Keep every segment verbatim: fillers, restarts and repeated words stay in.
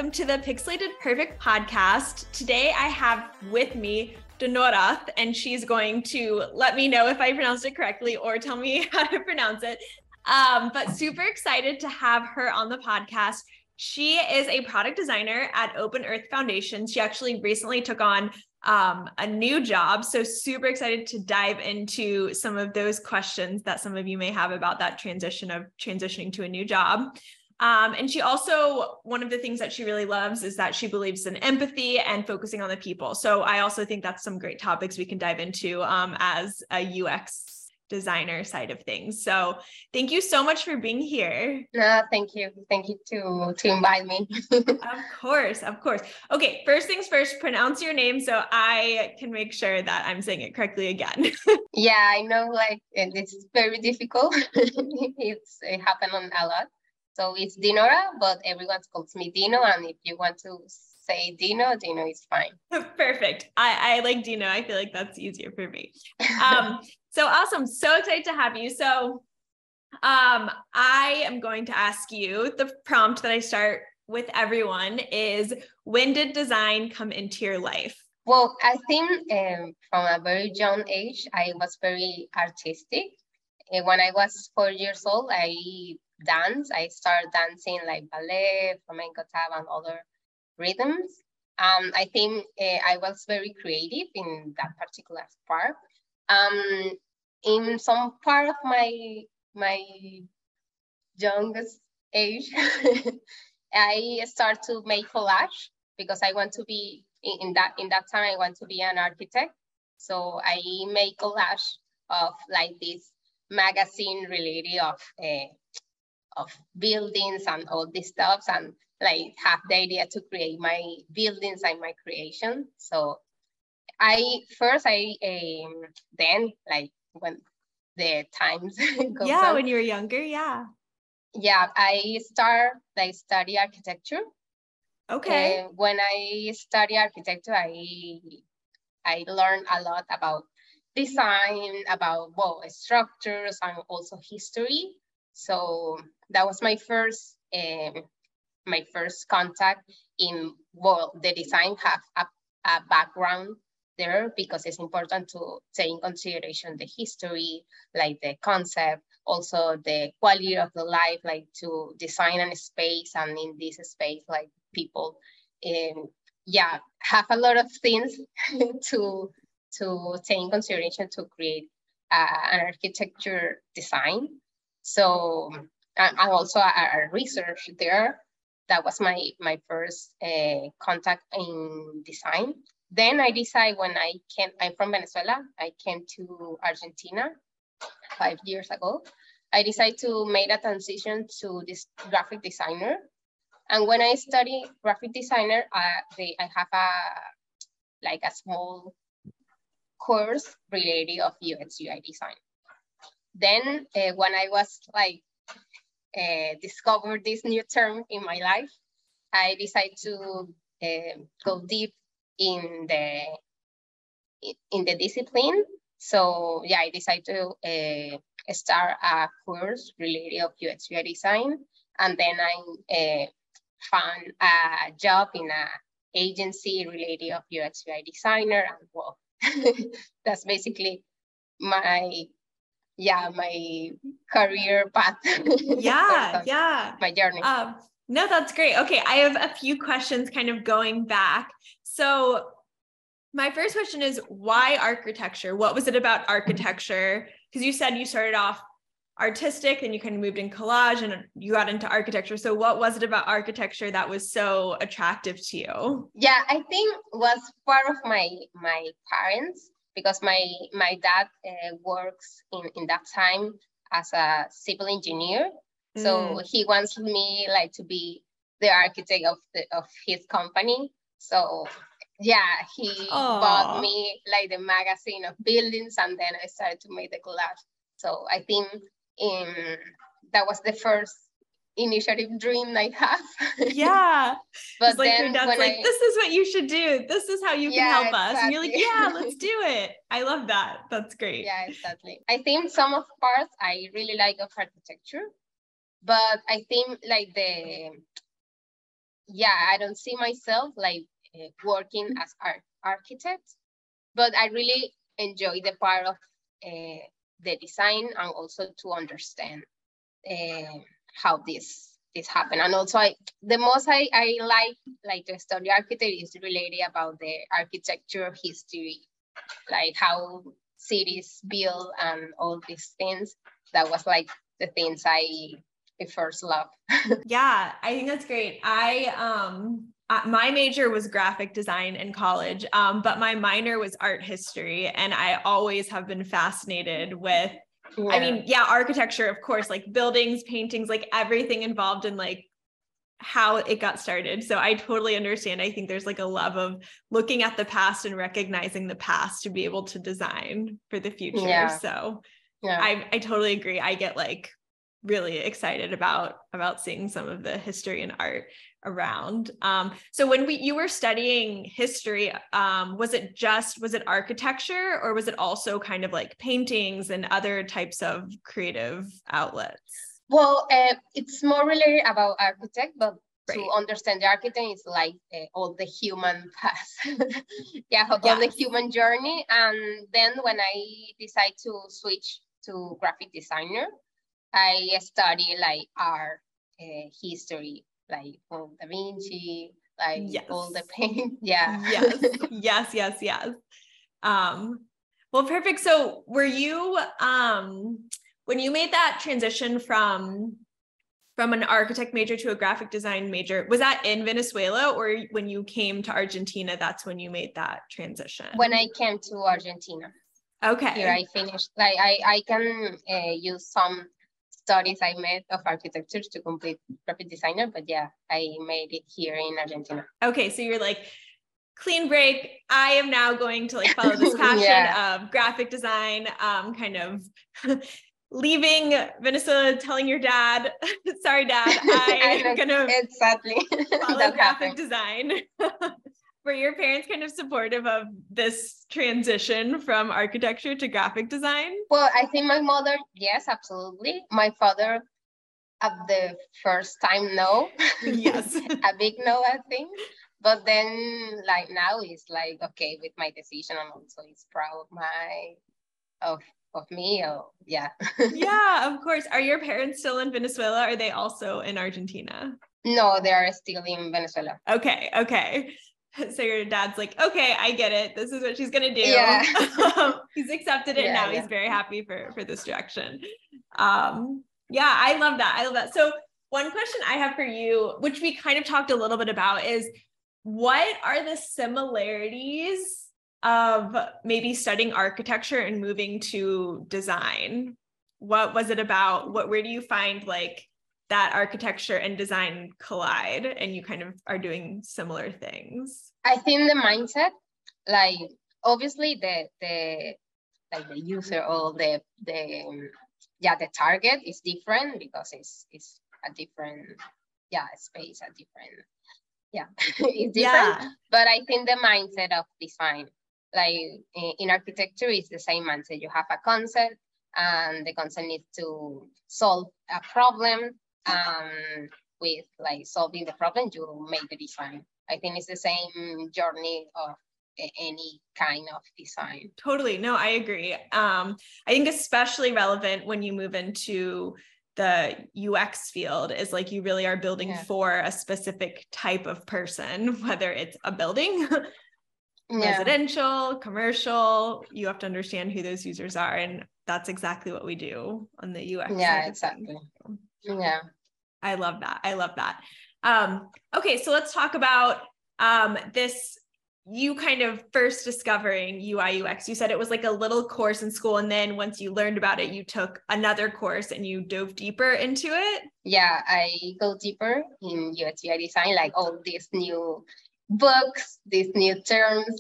welcome to the Pixelated Perfect podcast. Today I have with me Dinorath, and she's going to let me know if I pronounced it correctly or tell me how to pronounce it. Um, but super excited to have her on the podcast. She is a product designer at Open Earth Foundation. She actually recently took on um, a new job. So super excited to dive into some of those questions that some of you may have about that transition of transitioning to a new job. Um, and she also, one of the things that she really loves is that she believes in empathy and focusing on the people. So I also think that's some great topics we can dive into um, as a U X designer side of things. So thank you so much for being here. No, thank you. Thank you to, to invite me. Of course, of course. Okay, first things first, pronounce your name so I can make sure that I'm saying it correctly again. Yeah, I know, like, and it's very difficult. it's It happened on a lot. So it's Dinora, but everyone calls me Dino. And if you want to say Dino, Dino is fine. Perfect. I, I like Dino. I feel like that's easier for me. Um, so awesome. So excited to have you. So um, I am going to ask you, the prompt that I start with everyone is, when did design come into your life? Well, I think um, from a very young age, I was very artistic. Uh, when I was four years old, I dance. I started dancing like ballet, flamenco, tap, and other rhythms. Um, I think uh, I was very creative in that particular part. Um, in some part of my my youngest age, I start to make collage because I want to be in, in that in that time. I want to be an architect, so I make collage of like this magazine related of. Uh, of buildings and all these stuff, and like have the idea to create my buildings and my creation. So I first I um, then like when the times goes Yeah, on, when you were younger, yeah. Yeah, I start like study architecture. Okay. Uh, when I study architecture, I I learned a lot about design, about well structures, and also history. So that was my first um, my first contact in well the design have a, a background there because it's important to take in consideration the history, like the concept, also the quality of the life, like to design a space, and in this space like people um, yeah have a lot of things to to take in consideration to create uh, an architecture design. So I'm also a, a research there. That was my my first uh, contact in design. Then I decided when I came, I'm from Venezuela. I came to Argentina five years ago. I decided to make a transition to this graphic designer. And when I study graphic designer, uh, they, I have a like a small course related of U X U I design. Then uh, when I was like uh, discovered this new term in my life, I decided to uh, go deep in the in the discipline. So yeah, I decided to uh, start a course related of U X U I design, and then I uh, found a job in a agency related of U X U I designer, and well, that's basically my yeah my career path. Yeah, yeah, my journey. Um, no, that's great. Okay, I have a few questions kind of going back. So my first question is, why architecture? What was it about architecture? Because you said you started off artistic and you kind of moved in collage and you got into architecture. So what was it about architecture that was so attractive to you? Yeah, I think was part of my my parents, because my my dad uh, works in, in that time as a civil engineer. Mm. So he wants me like to be the architect of the of his company. So yeah, he Aww. bought me like the magazine of buildings, and then I started to make the collage. So I think in that was the first initiative dream I have. Yeah. But like then your dad's when like, I, this is what you should do. This is how you yeah, can help exactly. us. And you're like, yeah, let's do it. I love that. That's great. Yeah, exactly. I think some of parts I really like of architecture, but I think like the yeah, I don't see myself like uh, working as art architect, but I really enjoy the part of uh, the design and also to understand uh, how this this happened. And also, I, the most I, I like like to study architecture is related about the architecture history, like how cities build and all these things. That was like the things I, I first loved. Yeah, I think that's great. I um uh, my major was graphic design in college, um, but my minor was art history, and I always have been fascinated with. Yeah. I mean, yeah, architecture, of course, like buildings, paintings, like everything involved in like how it got started. So I totally understand. I think there's like a love of looking at the past and recognizing the past to be able to design for the future. Yeah. So yeah. I I totally agree. I get like really excited about about seeing some of the history and art around. Um, so when we you were studying history, um, was it just was it architecture, or was it also kind of like paintings and other types of creative outlets? Well, uh, it's more related about architect, but right. To understand the architect is like uh, all the human past, yeah, all yes. the human journey. And then when I decide to switch to graphic designer, I study like art uh, history, like oh, Da Vinci, like yes. all the paint. Yeah. Yes, yes, yes, yes. Um, well, perfect. So were you, um, when you made that transition from, from an architect major to a graphic design major, was that in Venezuela, or when you came to Argentina, that's when you made that transition? When I came to Argentina. Okay. Here I finished, like I, I can uh, use some studies I made of architecture to complete graphic designer, but yeah, I made it here in Argentina. Okay, so you're like, clean break. I am now going to like follow this passion yeah. of graphic design, um, kind of leaving Venezuela, telling your dad, sorry, dad, I am gonna exactly follow graphic design. Were your parents kind of supportive of this transition from architecture to graphic design? Well, I think my mother, yes, absolutely. My father, at the first time, no. Yes. A big no, I think. But then, like now, he's like okay with my decision, and also he's proud of my, of of me. Or yeah. Yeah, of course. Are your parents still in Venezuela? Or are they also in Argentina? No, they are still in Venezuela. Okay, okay. So your dad's like, okay, I get it. This is what she's gonna do. Yeah. He's accepted it. Yeah, now yeah. He's very happy for, for this direction. Um, yeah, I love that. I love that. So one question I have for you, which we kind of talked a little bit about, is what are the similarities of maybe studying architecture and moving to design? What was it about? What, where do you find like that architecture and design collide and you kind of are doing similar things? I think the mindset, like obviously the the like the user or the the um, yeah the target is different because it's it's a different yeah space, a different yeah it's different. Yeah. But I think the mindset of design, like in, in architecture, is the same mindset. You have a concept, and the concept needs to solve a problem. Um, with like solving the problem, you make the design. I think it's the same journey of any kind of design. Totally. No, I agree. Um, I think especially relevant when you move into the U X field is like you really are building yeah. for a specific type of person, whether it's a building, yeah. residential, commercial, you have to understand who those users are. And that's exactly what we do on the U X. Yeah, exactly. Yeah. I love that. I love that. Um, okay, so let's talk about um, this, you kind of first discovering U I U X. You said it was like a little course in school, and then once you learned about it, you took another course and you dove deeper into it? Yeah, I go deeper in U X U I design, like all these new books, these new terms,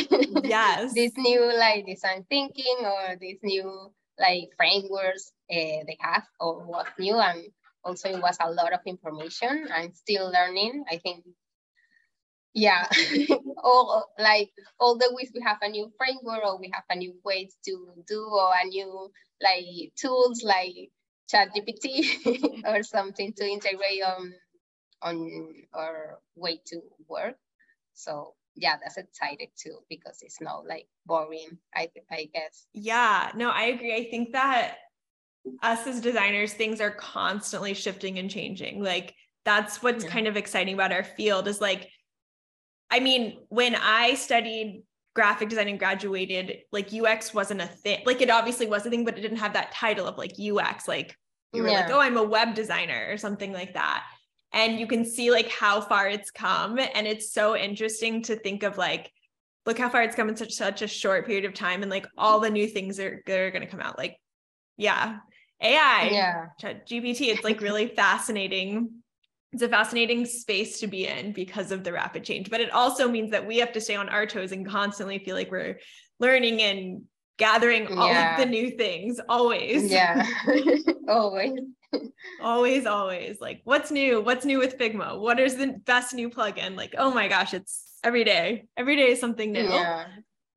yes, this new like design thinking, or these new like frameworks uh, they have, or what's new. And also it was a lot of information. I'm still learning. I think, yeah, all like all the weeks we have a new framework, or we have a new way to do, or a new like tools like ChatGPT or something to integrate on on our way to work. So yeah, that's exciting too, because it's not like boring, I I guess. Yeah, no, I agree. I think that us as designers, things are constantly shifting and changing. Like that's what's yeah. kind of exciting about our field is like, I mean, when I studied graphic design and graduated, like U X wasn't a thing. Like it obviously was a thing, but it didn't have that title of like U X. Like you were yeah. like, oh, I'm a web designer or something like that. And you can see like how far it's come. And it's so interesting to think of like, look how far it's come in such, such a short period of time. And like all the new things are, are going to come out. Like, yeah, A I, yeah. G P T, it's like really fascinating. It's a fascinating space to be in because of the rapid change, but it also means that we have to stay on our toes and constantly feel like we're learning and gathering all yeah. of the new things always. Yeah, always. always, always. Like what's new? What's new with Figma? What is the best new plugin? Like, oh my gosh, it's every day. Every day is something new. Yeah.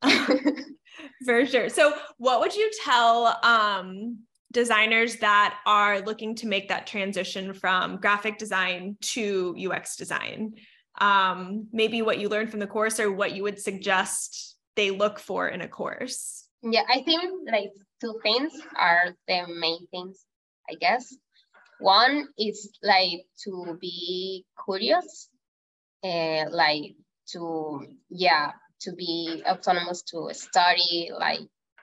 For sure. So what would you tell um, designers that are looking to make that transition from graphic design to U X design? Um, maybe what you learned from the course or what you would suggest they look for in a course? Yeah, I think like two things are the main things, I guess. One is like to be curious, uh, like to, yeah, to be autonomous, to study, like,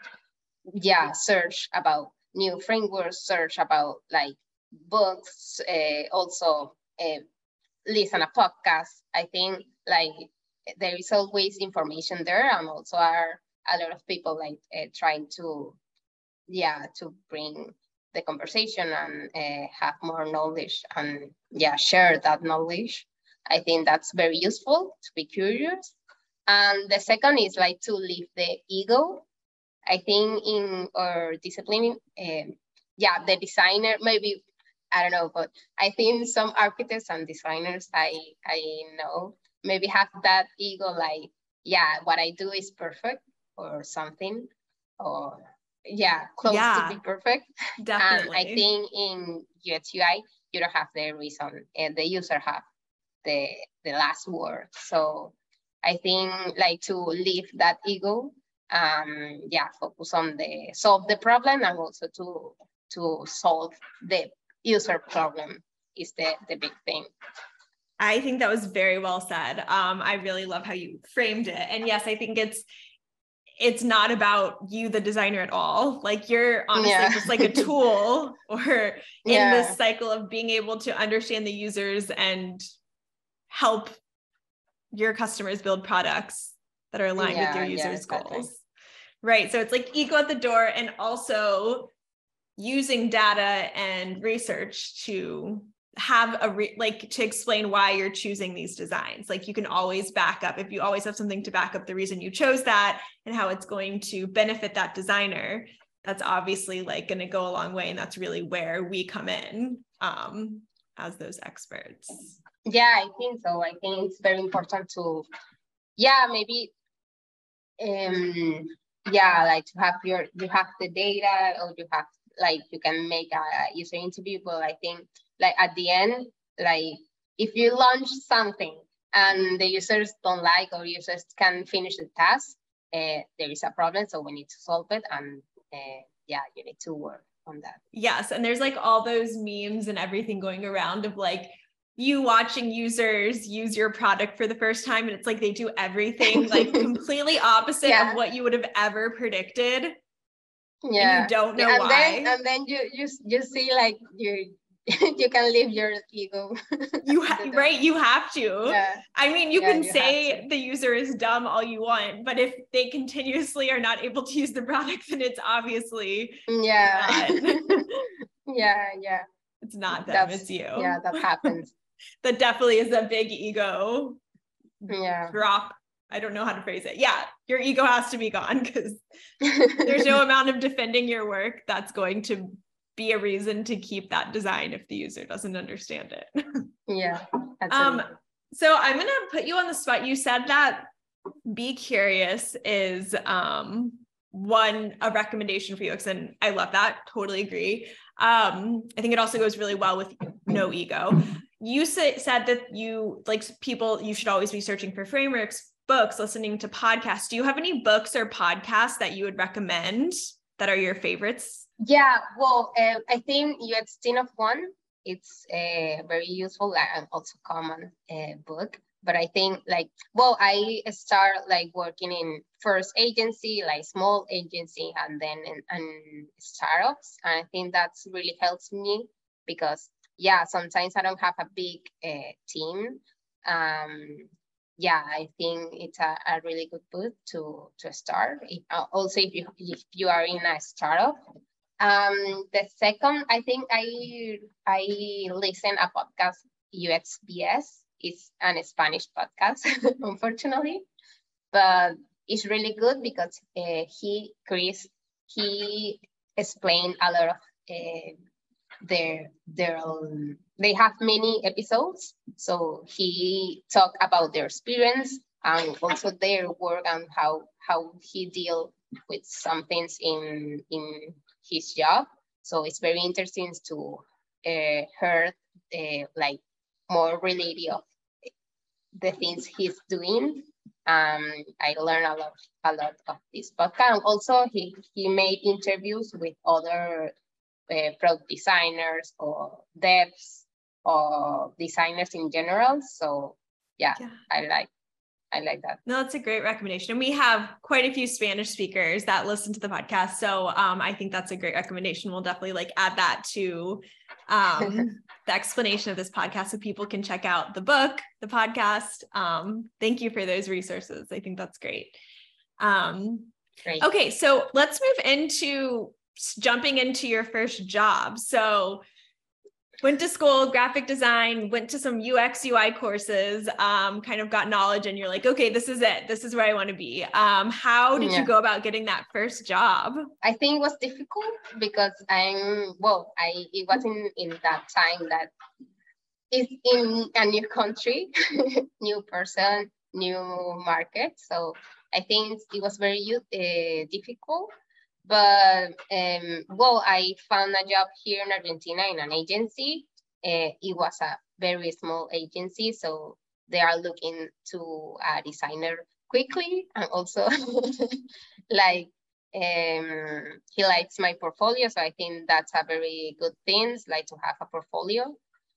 yeah, search about new frameworks, search about like books, uh, also uh, listen a podcast. I think like there is always information there, and also are a lot of people like uh, trying to, yeah, to bring the conversation and uh, have more knowledge and yeah, share that knowledge. I think that's very useful to be curious. And the second is like to leave the ego. I think in our discipline, um, yeah, the designer, maybe, I don't know, but I think some architects and designers I, I know maybe have that ego like, yeah, what I do is perfect or something, or yeah, close yeah, to be perfect. Definitely. And I think in U X U I, you don't have the reason, and the user have the, the last word. So I think like to leave that ego, um, yeah, focus on the solve the problem, and also to to solve the user problem is the, the big thing. I think that was very well said. Um, I really love how you framed it. And yes, I think it's it's not about you, the designer, at all. Like you're honestly yeah. just like a tool or in yeah. this cycle of being able to understand the users and help your customers build products that are aligned yeah, with your users' yeah, exactly. goals. Right. So it's like ego at the door, and also using data and research to have a re- like to explain why you're choosing these designs. Like you can always back up, if you always have something to back up the reason you chose that and how it's going to benefit that designer, that's obviously like going to go a long way. And that's really where we come in um, as those experts. Yeah, I think so. I think it's very important to, yeah, maybe, um, yeah, like to have your, you have the data, or you have, like, you can make a user interview, but I think like at the end, like if you launch something and the users don't like, or users can finish the task, uh, there is a problem. So we need to solve it. And uh, yeah, you need to work on that. Yes. And there's like all those memes and everything going around of like, you watching users use your product for the first time, and it's like they do everything like completely opposite yeah. of what you would have ever predicted. Yeah, and you don't know and why. Then, and then you you you see like you you can leave your ego. You ha- right, you have to. Yeah. I mean, you yeah, can you say the user is dumb all you want, but if they continuously are not able to use the product, then it's obviously yeah, yeah, yeah. It's not them, That's, it's you. Yeah, that happens. That definitely is a big ego yeah. drop. I don't know how to phrase it. Yeah, your ego has to be gone, because there's no amount of defending your work that's going to be a reason to keep that design if the user doesn't understand it. Yeah. Um. So I'm gonna put you on the spot. You said that be curious is um one a recommendation for U X, and I love that. Totally agree. Um, I think it also goes really well with no ego. you say, said that you like people, you should always be searching for frameworks, books, listening to podcasts. Do you have any books or podcasts that you would recommend that are your favorites? Yeah, well, uh, I think U X ten of one, it's a very useful and also common uh, book. But I think like, well, I start like working in first agency, like small agency, and then in, in startups. And I think that's really helps me because, yeah, sometimes I don't have a big uh, team. Um, yeah, I think it's a, a really good book to to start. If, uh, also, if you if you are in a startup. Um, the second, I think I I listen a podcast, U X B S. It's an Spanish podcast, unfortunately, but it's really good because uh, he Chris he explained a lot of uh, their their um, they have many episodes, so he talked about their experience and also their work and how how he deal with some things in in his job. So it's very interesting to uh, hear uh, like more related of the things he's doing. Um, I learned a lot, a lot of this podcast. And also, he he made interviews with other uh, product designers or devs or designers in general. So yeah, yeah. I like I like that. No, that's a great recommendation. And we have quite a few Spanish speakers that listen to the podcast. So um, I think that's a great recommendation. We'll definitely like add that to um, the explanation of this podcast so people can check out the book, the podcast. Um, thank you for those resources. I think that's great. Um, great. Okay, so let's move into jumping into your first job. So went to school, graphic design, went to some U X U I courses, um, kind of got knowledge and you're like, okay, this is it. This is where I want to be. Um, how did yeah. you go about getting that first job? I think it was difficult because I'm, well, I it wasn't in that time that it's in a new country, new person, new market. So I think it was very uh, difficult. But, um, well, I found a job here in Argentina in an agency. Uh, it was a very small agency, so they are looking to a designer quickly. And also, like, um, he likes my portfolio, so I think that's a very good thing, like to have a portfolio.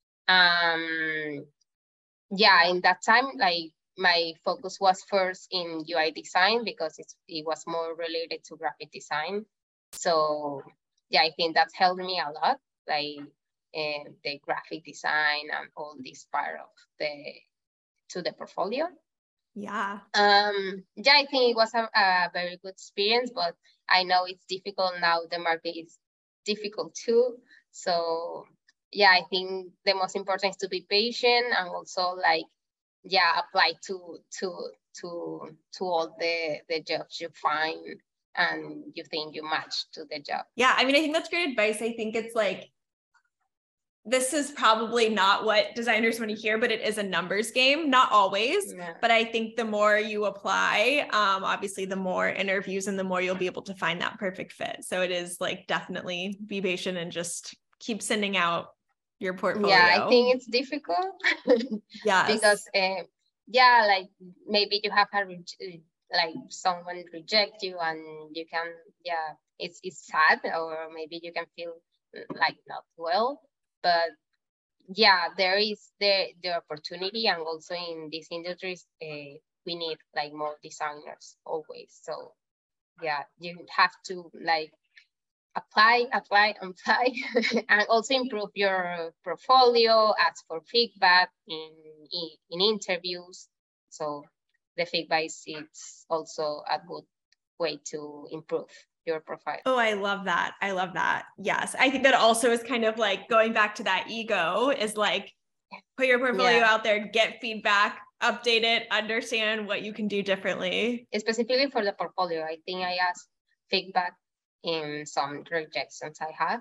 Um, yeah, in that time, like, my focus was first in U I design because it's, it was more related to graphic design. So yeah, I think that's helped me a lot, like uh, the graphic design and all this part of the, to the portfolio. Yeah. Um, yeah, I think it was a, a very good experience, but I know it's difficult now. The market is difficult too. So yeah, I think the most important is to be patient and also like, yeah, apply to to to to all the the jobs you find and you think you match to the job. Yeah, I mean, I think that's great advice. I think it's like, this is probably not what designers want to hear, but it is a numbers game, not always. Yeah. But I think the more you apply, um, obviously the more interviews and the more you'll be able to find that perfect fit. So it is like, definitely be patient and just keep sending out your portfolio. Yeah, I think it's difficult. Yeah, because uh, yeah, like maybe you have a like someone reject you and you can, yeah, it's it's sad, or maybe you can feel like not well. But yeah, there is the the opportunity, and also in these industries, uh, we need like more designers always. So yeah, you have to like apply, apply, apply, and also improve your portfolio, ask for feedback in, in, in interviews. So the feedback is it's also a good way to improve your profile. Oh, I love that. I love that. Yes. I think that also is kind of like going back to that ego is like, put your portfolio yeah. out there, get feedback, update it, understand what you can do differently. Specifically for the portfolio, I think I asked feedback in some rejections I had.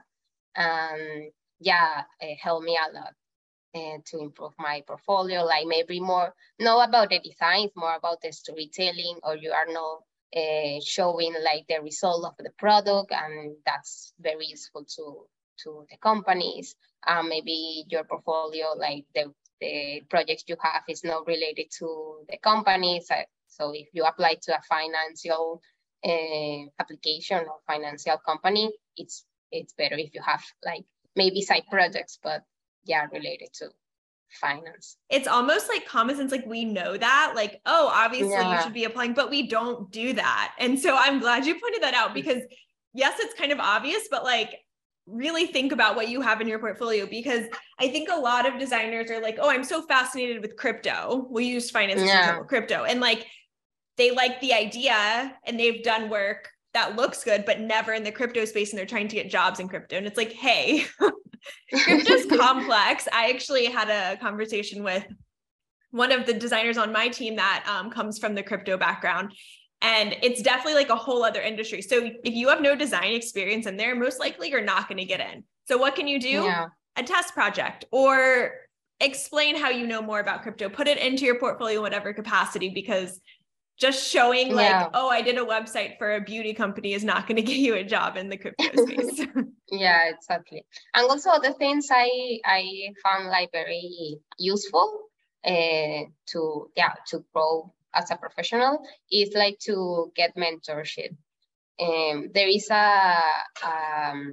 Um, yeah, it helped me a lot uh, to improve my portfolio, like maybe more, not about the designs, more about the storytelling, or you are not uh, showing like the result of the product, and that's very useful to to the companies. Um, maybe your portfolio, like the, the projects you have is not related to the companies. So if you apply to a financial uh, application or financial company, it's it's better if you have like maybe side projects, but yeah, related to finance. It's almost like common sense, like we know that, like, oh, obviously yeah. you should be applying, but we don't do that. And so I'm glad you pointed that out, because yes, it's kind of obvious, but like really think about what you have in your portfolio, because I think a lot of designers are like, oh, I'm so fascinated with crypto. We use finance as yeah. example, crypto. And like, they like the idea and they've done work that looks good, but never in the crypto space. And they're trying to get jobs in crypto. And it's like, hey, crypto's complex. I actually had a conversation with one of the designers on my team that um, comes from the crypto background. And it's definitely like a whole other industry. So if you have no design experience in there, most likely you're not going to get in. So what can you do? Yeah. A test project, or explain how you know more about crypto, put it into your portfolio in whatever capacity, because just showing like, yeah. oh, I did a website for a beauty company is not going to get you a job in the crypto space. Yeah, exactly. And also the things I I found like very useful uh, to yeah to grow as a professional is like to get mentorship. Um, there is a um,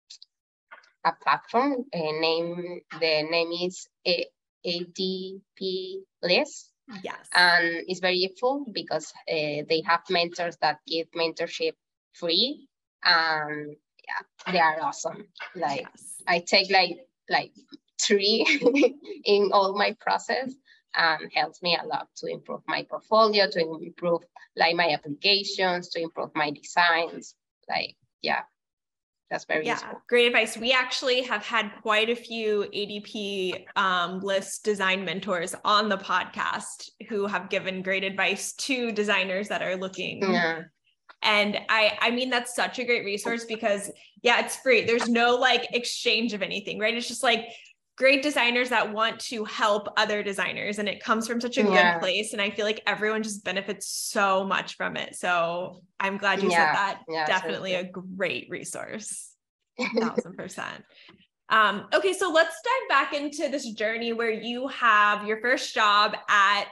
a platform uh, name. The name is A D P List. Yes. And it's very useful because uh, they have mentors that give mentorship free. And yeah, they are awesome. Like yes. I take like like three in all my process, and helps me a lot to improve my portfolio, to improve like my applications, to improve my designs. Like, yeah. That's very yeah, useful. Great advice. We actually have had quite a few A D P um, list design mentors on the podcast who have given great advice to designers that are looking. Yeah. And I, I mean, that's such a great resource because yeah, it's free. There's no like exchange of anything, right? It's just like great designers that want to help other designers, and it comes from such a yeah. good place. And I feel like everyone just benefits so much from it. So I'm glad you yeah. said that. Yeah, Definitely a great resource. A thousand percent. Um, okay. So let's dive back into this journey where you have your first job at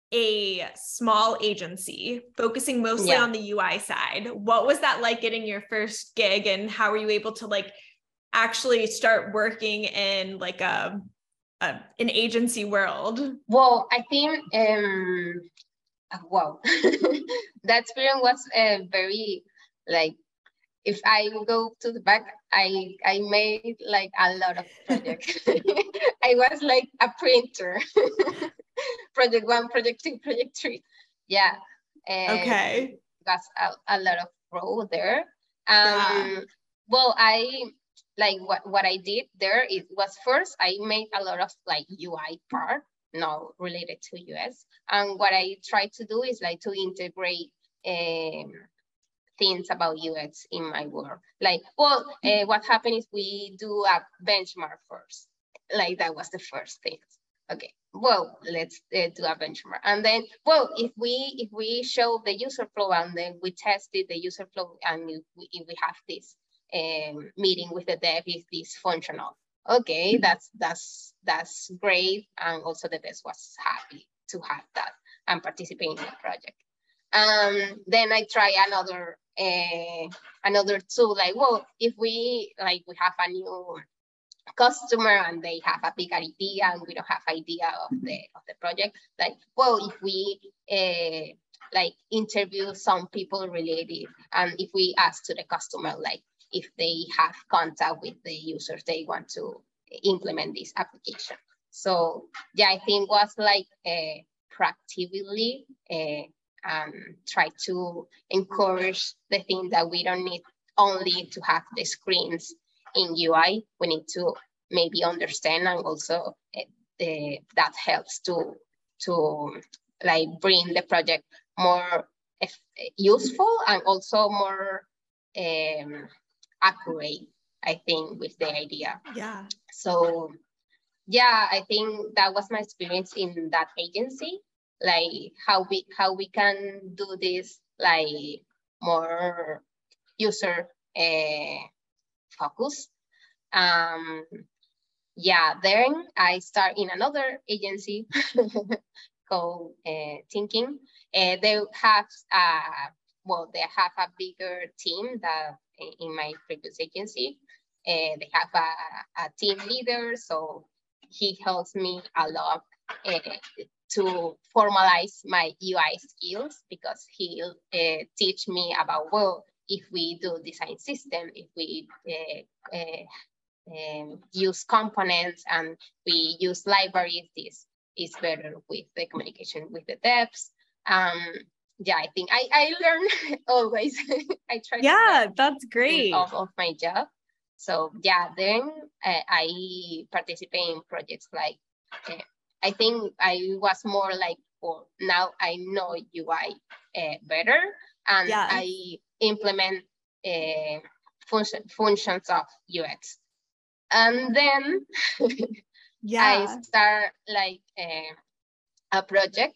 a small agency focusing mostly yeah. on the U I side. What was that like, getting your first gig, and how were you able to like actually start working in like a, a an agency world? Well, I think um wow that experience was uh, very like, if I go to the back, I I made like a lot of projects. I was like a printer. Project one, project two, project three. Yeah. And okay. That's a, a lot of role there. Um yeah. Well, I like what, what I did there, it was first I made a lot of like U I part, not related to U S. And what I tried to do is like to integrate um things about U X in my work. Like, well, uh, what happened is we do a benchmark first. Like that was the first thing. Okay, well, let's uh, do a benchmark. And then, well, if we if we show the user flow and then we tested the user flow, and if we, if we have this um, meeting with the dev, is this functional? Okay, that's that's that's great. And also the dev was happy to have that and participate in the project. Um, then I try another uh, another tool. Like, well, if we like we have a new customer and they have a big idea and we don't have idea of the of the project, like, well, if we uh, like interview some people related, and if we ask to the customer like if they have contact with the users they want to implement this application. So yeah, I think was like uh, proactively uh, um, try to encourage the thing that we don't need only to have the screens in U I. We need to maybe understand, and also uh, the, that helps to to like bring the project more useful and also more um, accurate, I think, with the idea. Yeah. So yeah, I think that was my experience in that agency. Like how we how we can do this like more user uh, focus. Um, yeah, then I start in another agency called uh, Thinking. Uh, they have, uh, well, they have a bigger team than in my previous agency. Uh, they have a, a team leader, so he helps me a lot uh, to formalize my U I skills, because he'll uh, teach me about, well, if we do design system, if we uh, uh, um, use components and we use libraries, this is better with the communication with the devs. Um, yeah, I think I, I learn always. I try yeah, to that's great. Of, of my job. So yeah, then uh, I participate in projects like, uh, I think I was more like, well, now I know U I uh, better, and yes. I implement uh, function, functions of U X. And then yeah. I start like uh, a project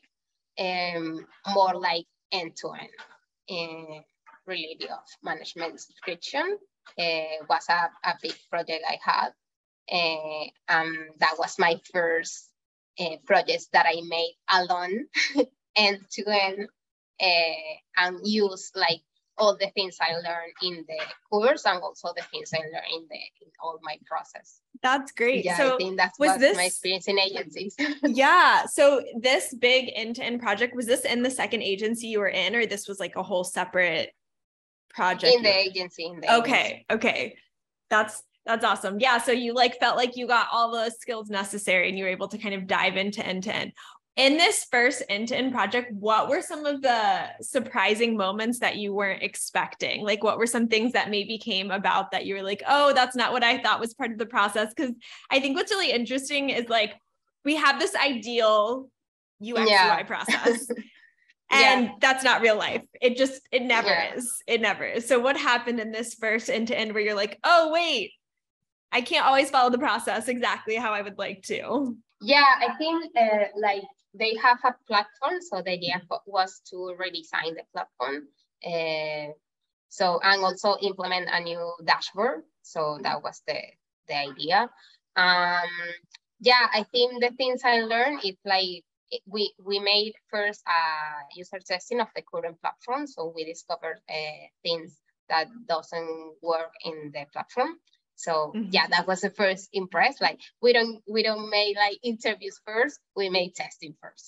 um, more like end-to-end, uh, related of management subscription. Uh, was a, a big project I had. Uh, and that was my first uh, project that I made alone, end-to-end, uh, and use like all the things I learned in the course and also the things I learned in the in all my process. That's great. Yeah, so I think that was, was this... my experience in agencies. Yeah. So this big end-to-end project, was this in the second agency you were in, or this was like a whole separate project? In the agency. In the okay. Agency. Okay. That's that's awesome. Yeah. So you like felt like you got all the skills necessary and you were able to kind of dive into end-to-end. In this first end-to-end project, what were some of the surprising moments that you weren't expecting? Like, what were some things that maybe came about that you were like, oh, that's not what I thought was part of the process? Because I think what's really interesting is like, we have this ideal U X yeah. U I process. And yeah. that's not real life. It just, it never yeah. is. It never is. So what happened in this first end-to-end where you're like, oh, wait, I can't always follow the process exactly how I would like to? Yeah, I think uh, like, they have a platform, so the idea was to redesign the platform. Uh, so, and also implement a new dashboard. So that was the, the idea. Um, yeah, I think the things I learned is like, it, we, we made first a user testing of the current platform. So we discovered uh, things that doesn't work in the platform. So mm-hmm. yeah, that was the first impress. Like we don't we don't make like interviews first. We made testing first.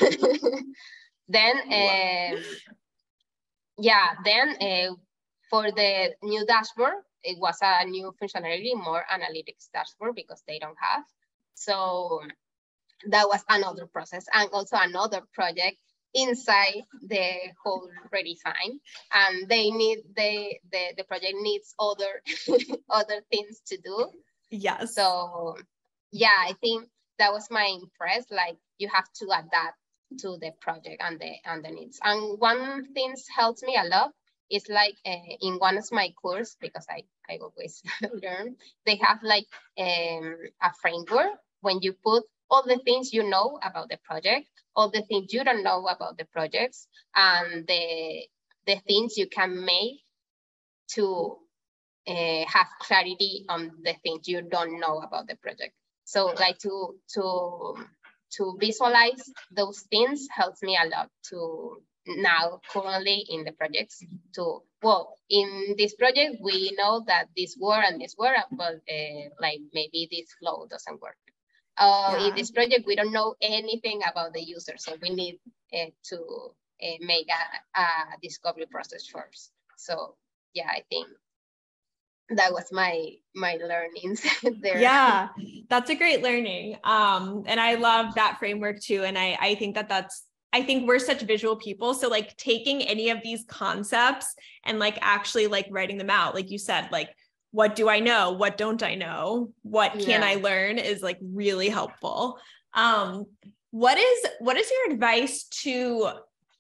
Then um, yeah, then uh, for the new dashboard, it was a new functionality, more analytics dashboard because they don't have. So that was another process, and also another project inside the whole redesign, and they need they the the project needs other other things to do. Yes. So yeah, I think that was my impress. Like you have to adapt to the project and the and the needs. And one thing helps me a lot is like uh, in one of my course, because I I always learn. They have like um, a framework when you put all the things you know about the project, all the things you don't know about the projects, and the, the things you can make to uh, have clarity on the things you don't know about the project. So like to, to, to visualize those things helps me a lot to now currently in the projects to, well, in this project, we know that this word and this word, but uh, like maybe this flow doesn't work. Uh, yeah. In this project, we don't know anything about the user, so we need uh, to uh, make a, a discovery process first. So yeah, I think that was my my learnings there. Yeah, that's a great learning. Um, and I love that framework too. And I I think that that's I think we're such visual people. So like taking any of these concepts and like actually like writing them out, like you said, like, what do I know? What don't I know? What can yeah. I learn is like really helpful. Um, what is, what is your advice to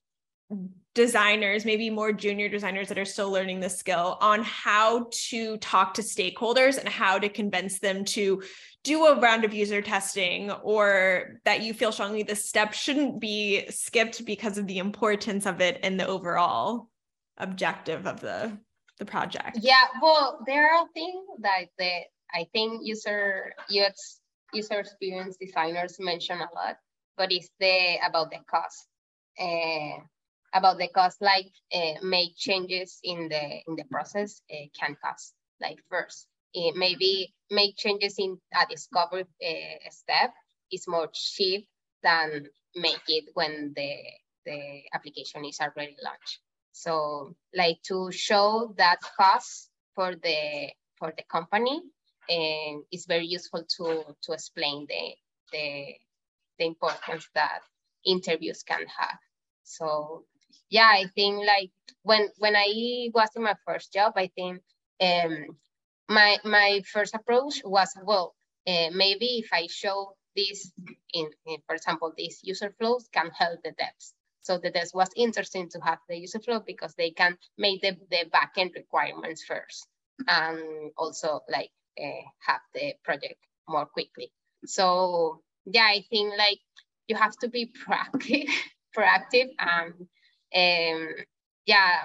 designers, maybe more junior designers that are still learning this skill, on how to talk to stakeholders and how to convince them to do a round of user testing, or that you feel strongly this step shouldn't be skipped because of the importance of it and the overall objective of the the project? Yeah, well, there are things that the I think user U X user experience designers mention a lot, but it's the about the cost. Uh, about the cost, like uh, make changes in the in the process uh, can cost. Like first, uh, maybe make changes in a discovery uh, step is more cheap than make it when the the application is already launched. So like to show that cost for the for the company, and it's very useful to to explain the the the importance that interviews can have. So yeah, I think like when when I was in my first job, I think um my my first approach was, well, uh, maybe if I show this in, in, for example, these user flows can help the devs. So the devs was interesting to have the user flow because they can make the, the backend requirements first and also like uh, have the project more quickly. So yeah, I think like you have to be proactive, proactive and um, yeah,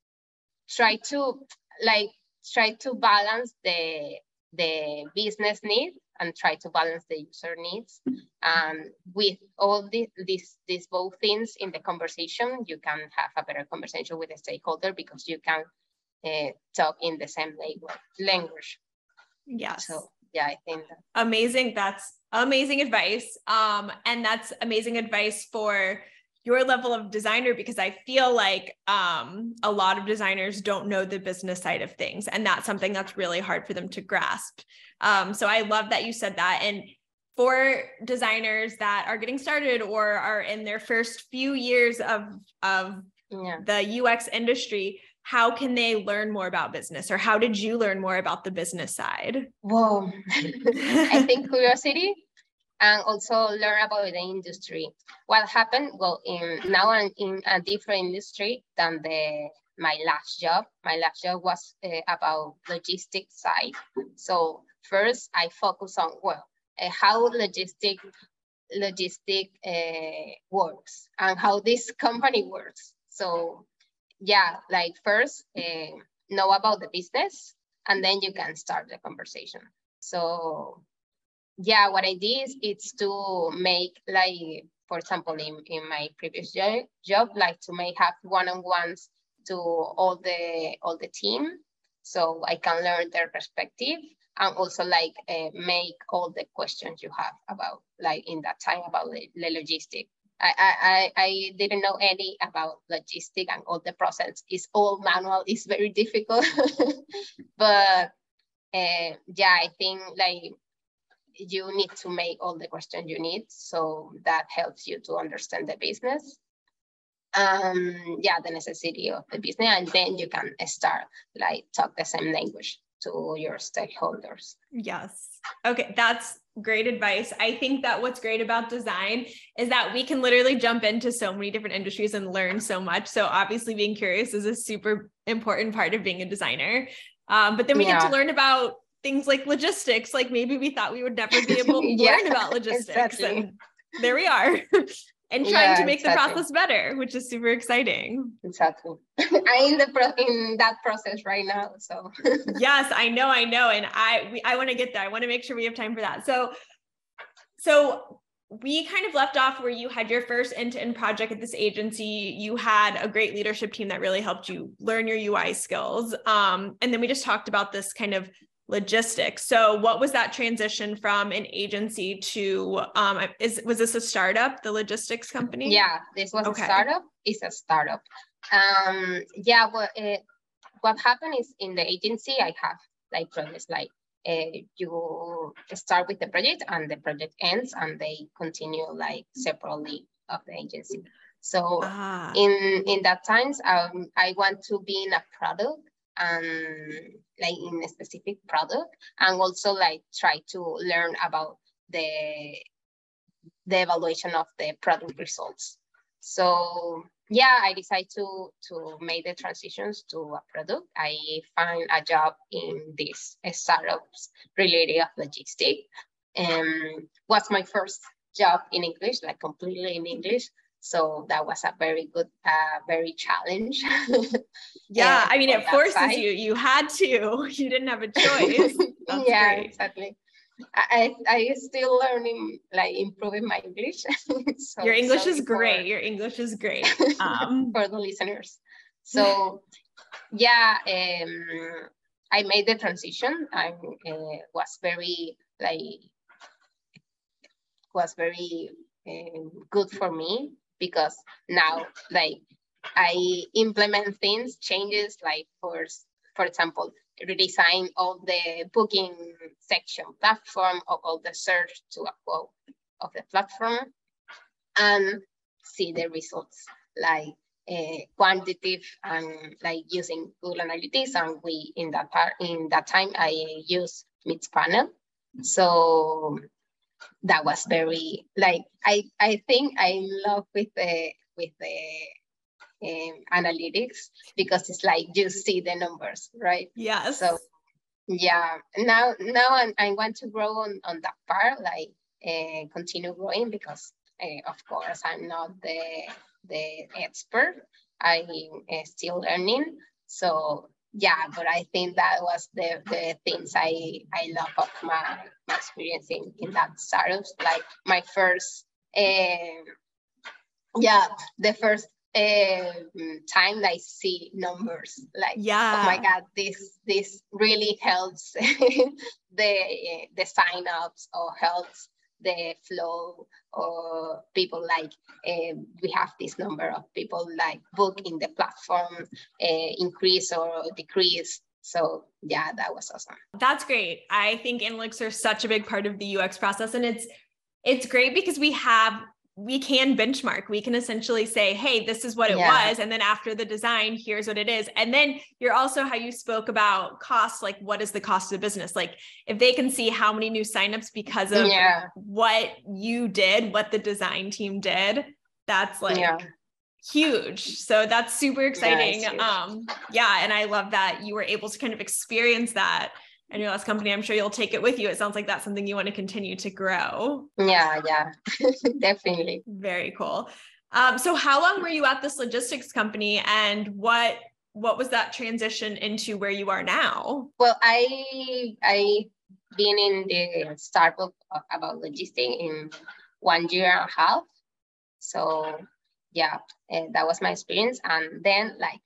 try to like try to balance the the business need and try to balance the user needs. And with all the, these these both things in the conversation, you can have a better conversation with the stakeholder because you can uh, talk in the same language. Yes. So yeah, I think that. Amazing. That's amazing advice. Um, and that's amazing advice for your level of designer, because I feel like um, a lot of designers don't know the business side of things. And that's something that's really hard for them to grasp. Um, so I love that you said that. And for designers that are getting started or are in their first few years of, of yeah. the U X industry, how can they learn more about business, or how did you learn more about the business side? Whoa, I think curiosity. And also learn about the industry. What happened? Well, in now I'm in a different industry than the my last job. My last job was uh, about logistics side. So first, I focus on well uh, how logistic logistic uh, works and how this company works. So yeah, like first uh, know about the business, and then you can start the conversation. So. Yeah, what I did is it's to make like, for example, in, in my previous job, job, like to make have one-on-ones to all the all the team, so I can learn their perspective and also like uh, make all the questions you have about like in that time about the, the logistic. I, I I didn't know any about logistic and all the process. It's all manual. It's very difficult, but uh, yeah, I think like. You need to make all the questions you need, so that helps you to understand the business. Um, yeah, the necessity of the business, and then you can start like talk the same language to your stakeholders. Yes. Okay, that's great advice. I think that what's great about design is that we can literally jump into so many different industries and learn so much. So obviously being curious is a super important part of being a designer. Um, but then we yeah. get to learn about things like logistics. Like maybe we thought we would never be able to yeah, learn about logistics. Exactly. And there we are. And trying yeah, to make exactly. the process better, which is super exciting. Exactly. I'm in the pro- in that process right now. So yes, I know, I know. And I we, I want to get there. I want to make sure we have time for that. So, so we kind of left off where you had your first end-to-end project at this agency. You had a great leadership team that really helped you learn your U I skills. Um, and then we just talked about this kind of logistics. So what was that transition from an agency to, um, is, was this a startup, the logistics company? Yeah, this was okay. a startup. It's a startup. Um, yeah, well, uh, what happened is in the agency, I have like projects like uh, you start with the project and the project ends and they continue like separately of the agency. So ah. in, in that times, um, I want to be in a product and like in a specific product, and also like try to learn about the the evaluation of the product results. So yeah, I decided to to make the transitions to a product. I find a job in this startups related of logistics. Um, was my first job in English, like completely in English. So that was a very good, uh, very challenge. Yeah, uh, I mean, it forces side. you. You had to. You didn't have a choice. That's yeah, great. Exactly. I I still learning, like improving my English. So your English is great. For, Your English is great. Um, for the listeners. So yeah, um, I made the transition. I uh, was very like was very um, good for me because now like I implement things, changes like for for example, redesign all the booking section platform or all the search to a quote of the platform and see the results like uh, quantitative and like using Google Analytics. And we in that part in that time I use Mixpanel. So that was very like I I think I love with the with the um, analytics because it's like you see the numbers, right? Yes. So yeah, now now I, I want to grow on, on that part, like uh, continue growing because uh, of course I'm not the the expert. I'm uh, still learning. So yeah, but I think that was the the things I I love of my, my experience in, in that startups. Like my first uh, yeah, the first um, time I see numbers, like yeah, oh my god, this this really helps the the signups or helps the flow or people like uh, we have this number of people like book in the platform uh, increase or decrease. So yeah, that was awesome. That's great. I think analytics are such a big part of the U X process, and it's it's great because we have we can benchmark. We can essentially say, hey, this is what it yeah. was. And then after the design, here's what it is. And then you're also how you spoke about costs, like what is the cost of the business? Like if they can see how many new signups because of yeah. what you did, what the design team did, that's like yeah. huge. So that's super exciting. Yeah, um, yeah. And I love that you were able to kind of experience that in your last company. I'm sure you'll take it with you. It sounds like that's something you want to continue to grow. Yeah, yeah, definitely. Very cool. Um, so how long were you at this logistics company, and what what was that transition into where you are now? Well, I I been in the startup about logistics in one year and a half. So yeah, and that was my experience. And then like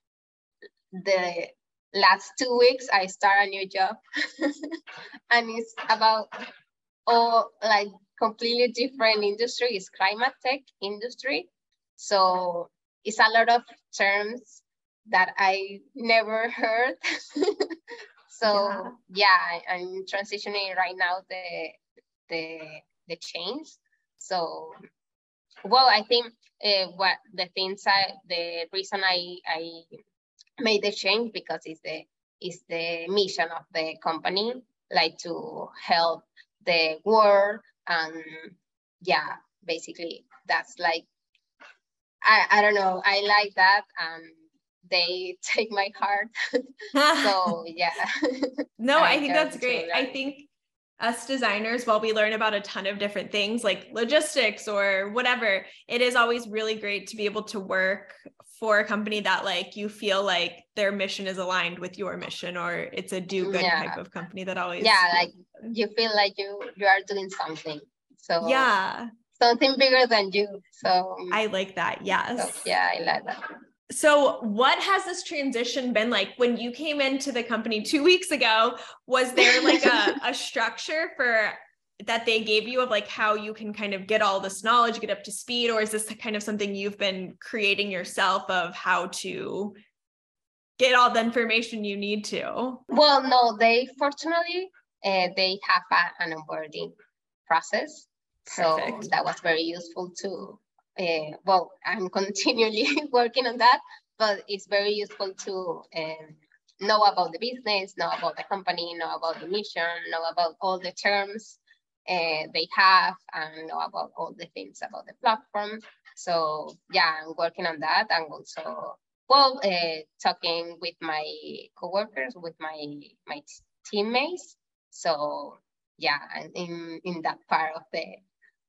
the last two weeks, I start a new job, and it's about all like completely different industry. It's climate tech industry. So it's a lot of terms that I never heard. So yeah, yeah, I'm transitioning right now the the the change. So well, I think uh, what the things I the reason I I made the change because it's the is the mission of the company, like to help the world. And yeah, basically that's like I, I don't know, I like that, and they take my heart. So yeah. No, I, I think that's great. I think us designers, while we learn about a ton of different things like logistics or whatever, it is always really great to be able to work for a company that like you feel like their mission is aligned with your mission, or it's a do good yeah. type of company that always yeah like you feel like you you are doing something, so yeah something bigger than you. So I like that. Yes. So, yeah, I like that. So what has this transition been like when you came into the company two weeks ago? Was there like a, a structure for that they gave you of like how you can kind of get all this knowledge, get up to speed? Or is this kind of something you've been creating yourself of how to get all the information you need to? Well, no, they fortunately, uh, they have a, an onboarding process. Perfect. So that was very useful too. Uh, well, I'm continually working on that, but it's very useful to um, know about the business, know about the company, know about the mission, know about all the terms uh, they have, and know about all the things about the platform. So yeah, I'm working on that, and also, well, uh, talking with my coworkers, with my my teammates. So yeah, in in that part of the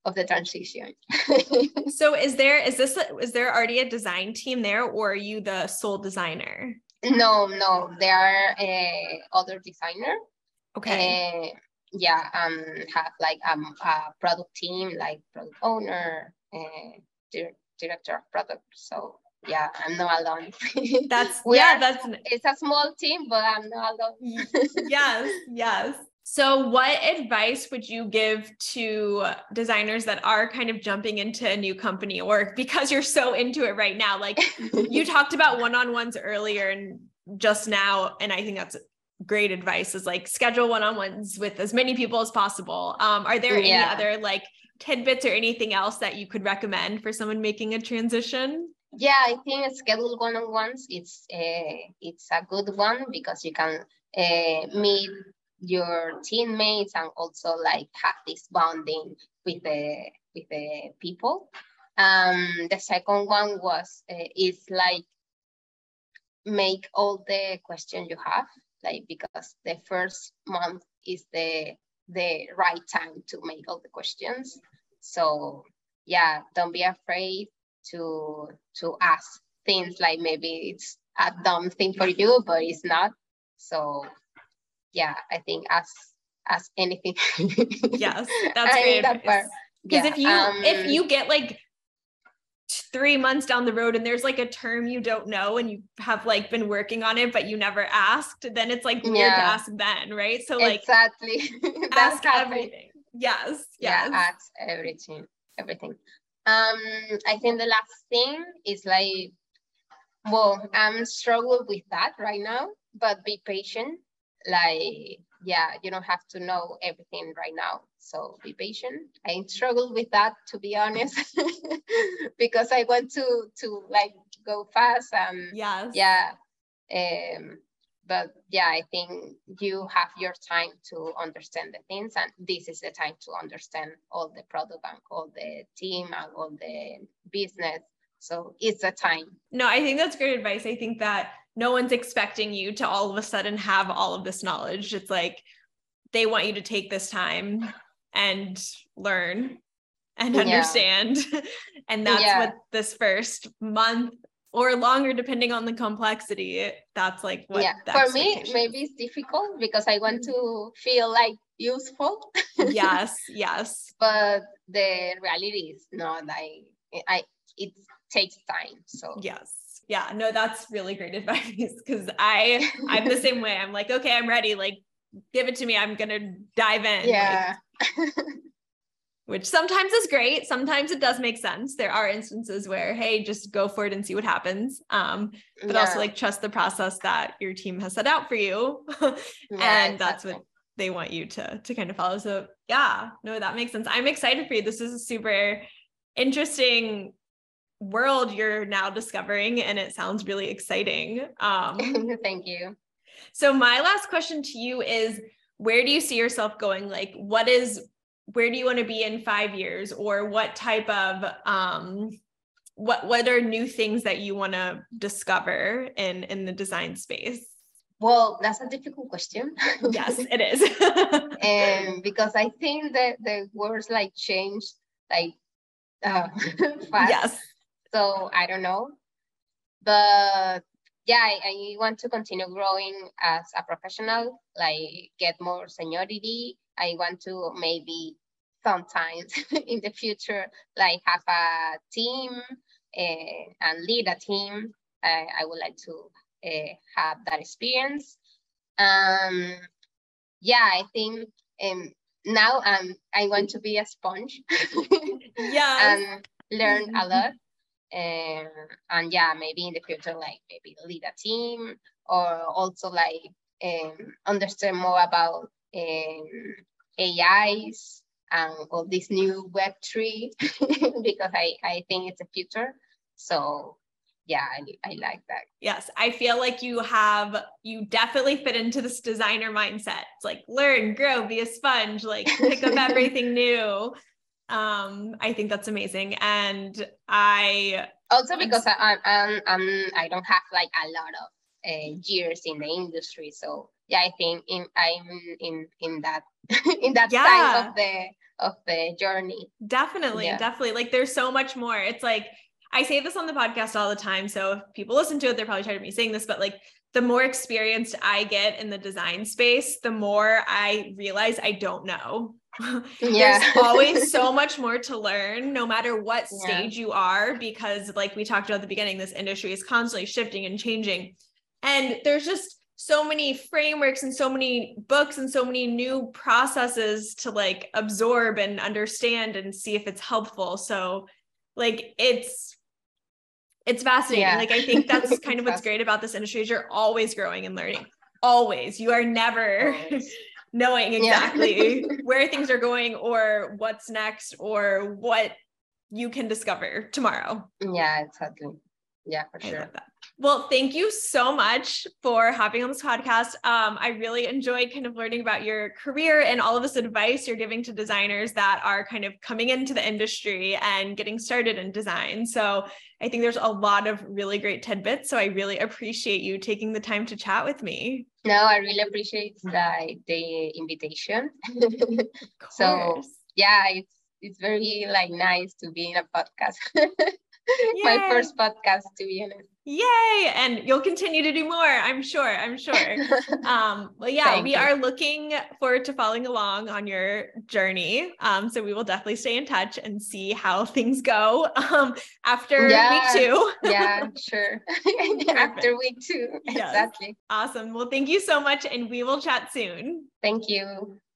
of the transition. So is there, is this, is there already a design team there, or are you the sole designer? No, no, there are uh, other designer. Okay. Uh, yeah, um, have like um, a product team, like product owner, uh, dir- director of product. So yeah, I'm not alone. That's, we yeah, are, that's, it's a small team, but I'm not alone. yes, yes. So what advice would you give to designers that are kind of jumping into a new company, or because you're so into it right now? Like you talked about one-on-ones earlier and just now, and I think that's great advice, is like schedule one-on-ones with as many people as possible. Um, are there any Yeah. other like tidbits or anything else that you could recommend for someone making a transition? Yeah, I think schedule one-on-ones, it's uh, it's a good one because you can uh, meet your teammates and also like have this bonding with the with the people. Um, the second one was uh, is like make all the questions you have, like because the first month is the the right time to make all the questions. So yeah, don't be afraid to to ask things, like maybe it's a dumb thing for you, but it's not. So yeah, I think ask ask anything. Yes, that's I great that advice. part. Because Yeah, if you um, if you get like three months down the road and there's like a term you don't know and you have like been working on it but you never asked, then it's like weird yeah, to ask then, right? So like exactly. ask That's everything. Yes, yeah, yes. ask everything, everything. Um, I think the last thing is like, well, I'm struggling with that right now, but be patient. Like, yeah, you don't have to know everything right now. So be patient. I struggle with that, to be honest, because I want to to like go fast and Yes. yeah. Um, but yeah, I think you have your time to understand the things, and this is the time to understand all the product and all the team and all the business. So it's a time. No, I think that's great advice. I think that no one's expecting you to all of a sudden have all of this knowledge. It's like they want you to take this time and learn and understand. Yeah. And that's yeah. what this first month or longer, depending on the complexity, that's like what yeah. For me, maybe it's difficult because I want to feel like useful. Yes, yes. But the reality is not like I it takes time. So yes. Yeah, no, that's really great advice because I I'm the same way. I'm like, okay, I'm ready. Like, give it to me. I'm gonna dive in. Yeah. Like, which sometimes is great. Sometimes it does make sense. There are instances where, hey, just go for it and see what happens. Um, but yeah. also like trust the process that your team has set out for you. Yeah, and exactly. That's what they want you to, to kind of follow. So yeah, no, that makes sense. I'm excited for you. This is a super interesting world you're now discovering, and it sounds really exciting. Um, Thank you. So my last question to you is, where do you see yourself going? Like, what is, where do you want to be in five years, or what type of, um, what, what are new things that you want to discover in, in the design space? Well, that's a difficult question. Yes, it is. And because I think that the words like change like uh, fast. Yes. So I don't know, but yeah, I, I want to continue growing as a professional, like get more seniority. I want to maybe sometimes in the future, like have a team uh, and lead a team. I, I would like to uh, have that experience. Um, yeah, I think um, now um, I want to be a sponge. Yeah. And learn a lot. And, and yeah, maybe in the future, like maybe lead a team, or also like um, understand more about um, A Is and all this new Web three, because I, I think it's the future. So yeah, I, I like that. Yes, I feel like you have, you definitely fit into this designer mindset. It's like learn, grow, be a sponge, like pick up everything new. Um, I think that's amazing. And I also because I, I'm, I'm, I'm, I don't have like a lot of uh, years in the industry. So yeah, I think in, I'm in, in that, in that yeah. side of the, of the journey. Definitely, yeah. definitely. Like there's so much more. It's like, I say this on the podcast all the time. So if people listen to it, they're probably tired of me saying this, but like the more experienced I get in the design space, the more I realize I don't know. Yeah. There's always so much more to learn, no matter what stage yeah. you are, because like we talked about at the beginning, this industry is constantly shifting and changing. And there's just so many frameworks and so many books and so many new processes to like absorb and understand and see if it's helpful. So like it's It's fascinating. Yeah. Like, I think that's kind of what's great about this industry is you're always growing and learning. Always. You are never knowing exactly yeah. where things are going or what's next or what you can discover tomorrow. Yeah, exactly. Yeah, for sure. I love that. Well, thank you so much for having on this podcast. Um, I really enjoyed kind of learning about your career and all of this advice you're giving to designers that are kind of coming into the industry and getting started in design. So I think there's a lot of really great tidbits. So I really appreciate you taking the time to chat with me. No, I really appreciate the, the invitation. So yeah, it's, it's very like nice to be in a podcast. My first podcast, to be honest. Yay. And you'll continue to do more. I'm sure. I'm sure. Um, well, yeah, Thank we you. are looking forward to following along on your journey. Um, so we will definitely stay in touch and see how things go um, after yeah. week two. Yeah, sure. After week two. Yes. Exactly. Awesome. Well, thank you so much. And we will chat soon. Thank you.